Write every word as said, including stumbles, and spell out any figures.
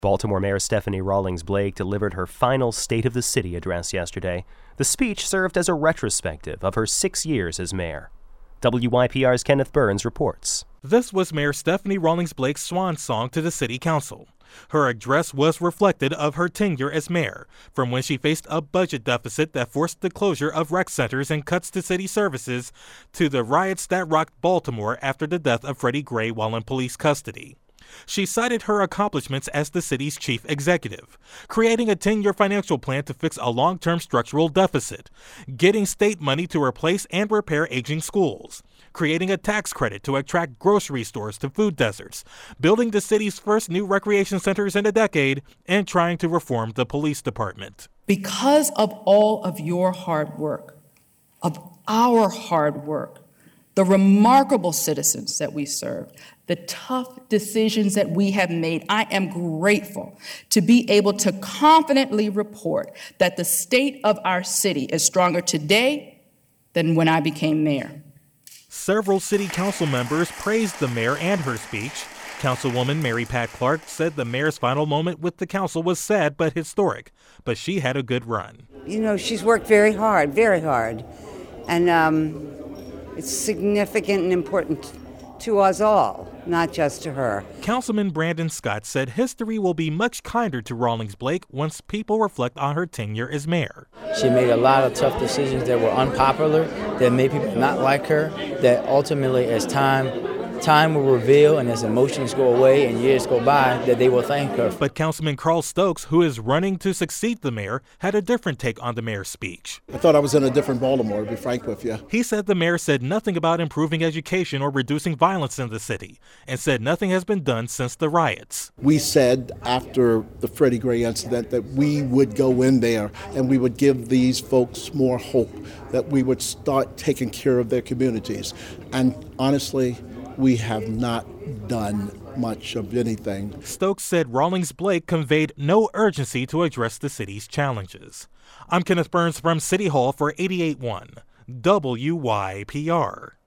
Baltimore Mayor Stephanie Rawlings Blake delivered her final State of the City address yesterday. The speech served as a retrospective of her six years as mayor. W Y P R's Kenneth Burns reports. This was Mayor Stephanie Rawlings Blake's swan song to the City Council. Her address was reflective of her tenure as mayor, from when she faced a budget deficit that forced the closure of rec centers and cuts to city services, to the riots that rocked Baltimore after the death of Freddie Gray while in police custody. She cited her accomplishments as the city's chief executive, creating a ten-year financial plan to fix a long-term structural deficit, getting state money to replace and repair aging schools, creating a tax credit to attract grocery stores to food deserts, building the city's first new recreation centers in a decade, and trying to reform the police department. Because of all of your hard work, of our hard work, the remarkable citizens that we serve, the tough decisions that we have made, I am grateful to be able to confidently report that the state of our city is stronger today than when I became mayor. Several city council members praised the mayor and her speech. Councilwoman Mary Pat Clark said the mayor's final moment with the council was sad but historic, but she had a good run. You know, she's worked very hard, very hard, and um, it's significant and important to us all, not just to her. Councilman Brandon Scott said history will be much kinder to Rawlings Blake once people reflect on her tenure as mayor. She made a lot of tough decisions that were unpopular, that made people not like her, that ultimately as time Time will reveal and as emotions go away and years go by, that they will thank her. But Councilman Carl Stokes, who is running to succeed the mayor, had a different take on the mayor's speech. I thought I was in a different Baltimore, to be frank with you. He said the mayor said nothing about improving education or reducing violence in the city, and said nothing has been done since the riots. We said after the Freddie Gray incident that we would go in there and we would give these folks more hope, that we would start taking care of their communities. And honestly, we have not done much of anything. Stokes said Rawlings Blake conveyed no urgency to address the city's challenges. I'm Kenneth Burns from City Hall for eighty-eight point one W Y P R.